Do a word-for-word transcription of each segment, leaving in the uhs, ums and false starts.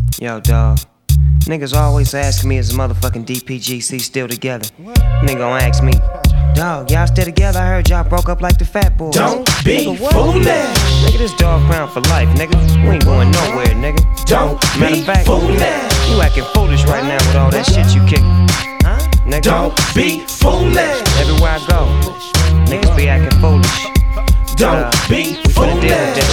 Yo, dawg. Niggas always ask me, is the motherfucking D P G C still together? Nigga gon' ask me, dawg, y'all still together? I heard y'all broke up like the Fat Boys. Don't be nigga, foolish. Nigga, this dog pound for life, nigga. We ain't going nowhere, nigga. Don't Matter be of fact, foolish. You acting foolish right now with all that shit you kicking. Huh? Nigga. Don't be foolish. Everywhere I go, niggas be acting foolish. Don't uh, be we foolish. finna deal with that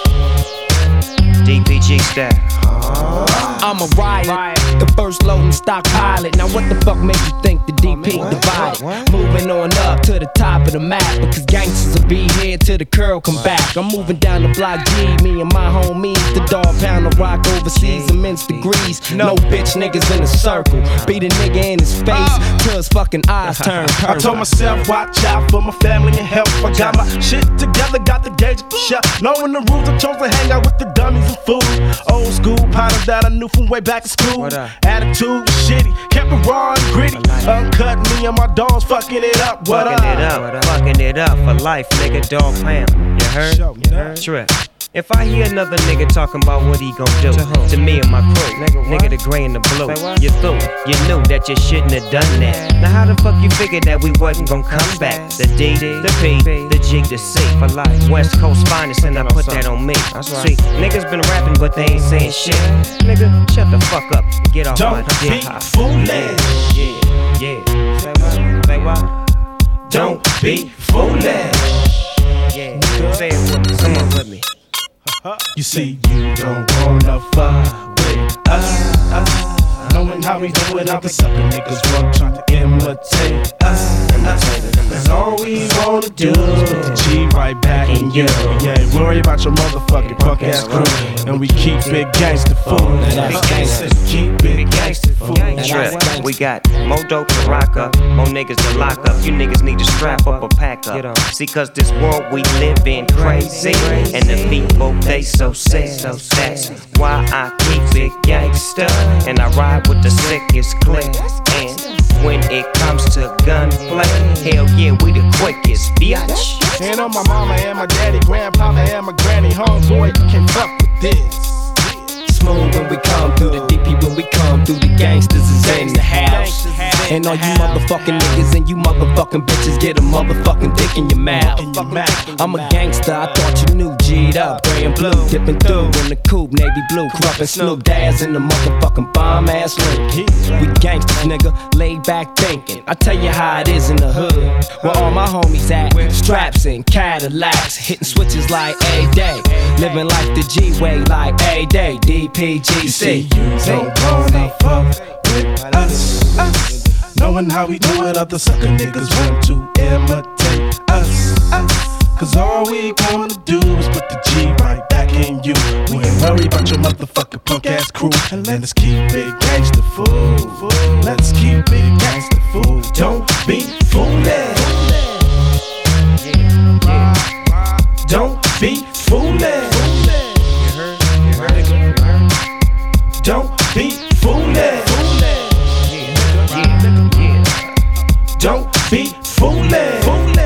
shit. D P G style. I'm a riot, the first loading stock pilot. Now what the fuck made you think the D P divided? Moving on up to the top of the map, because gangsters will be here till the curl come back. I'm moving down the block G, me and my homies. The dog pound the rock overseas, immense degrees. No bitch niggas in a circle. Beat a nigga in his face till his fucking eyes turn purple. I told myself, watch out for my family and health. I got my shit together, got the gauge to shut. Knowing the rules, I chose to hang out with the dummies and fools. Old school partners that I knew from way back to school. Attitude was shitty, kept it raw and gritty. Uncut, me and my dogs fucking it up. What fucking up? it up, fucking it up for life, nigga. Dog pound. You heard? You heard? Trip. If I hear another nigga talking about what he gon' do to, to me and my crew, nigga, nigga the gray and the blue, you through, you knew that you shouldn't have done that. Now how the fuck you figured that we wasn't gon' come back? The D, the P, the G, the C for life. West Coast finest, and I put that on me. See, niggas been rapping, but they ain't saying shit. Nigga, shut the fuck up, get off Don't my dick. be foolish. Yeah, yeah. Say what? Say what? Don't be foolish. Yeah, say it with me. Come on with me. You see, you don't wanna fuck with us, us. Knowing how we do it, all the sucker niggas want trying to imitate us, us. That's all we wanna do is put the G right back in you. Yeah, worry about your motherfucking punk ass crew, and we keep it gangsta fool. Big gangsta, keep it gangsta fool. Trip. We got more dope to rock up, more niggas to lock up. You niggas need to strap up or pack up. See, cause this world we live in crazy, and the people they so sad. So that's why I keep it gangsta, and I ride with the sickest click. And when it comes to gunplay, hell yeah, we the quickest, bitch. And on my mama and my daddy, grandpapa and my granny, homeboy, you can't fuck with this. Smooth when we come through, the D P when we come through, the gangsters is in the house. And all you motherfucking niggas and you motherfucking bitches get a motherfucking dick in your mouth. I'm a gangster, I thought you knew. G'd up, gray and blue, dipping through in the coupe, navy blue, corrupting Snoop Dazz in the motherfucking bomb ass link. We gangsters, nigga, laid back thinking. I tell you how it is in the hood, where all my homies at, straps and Cadillacs, hitting switches like a day, living life the G way like a day. D P G C. You don't wanna fuck with us, us. Knowing how we do it, other sucker niggas want to imitate us, us. Cause all we gonna do is put the G right back in you. We ain't worried about your motherfucking punk ass crew. And let's keep it gangsta fool. Let's keep it gangsta fool. Don't be foolish. Don't be foolish. Don't be foolish. Don't be foolish.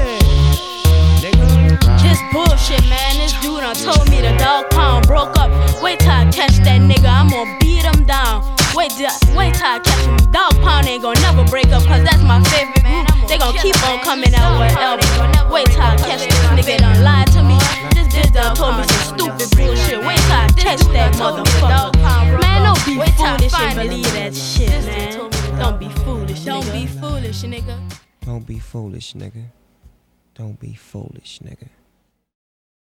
Just bullshit, man. This dude done told me the dog pound broke up. Wait till I catch that nigga, I'm gonna beat him down. Wait till, wait till I catch him. Dog pound ain't gonna never break up, cause that's my favorite group. They gon' keep on coming out with albums. Wait till I catch this nigga, done lied to me. This this dog told me some stupid bullshit. Wait till I catch that motherfucker. Man, don't be foolish and believe that shit, man. Don't be foolish, nigga. Don't be foolish, nigga. Don't be foolish, nigga. Don't be foolish, nigga.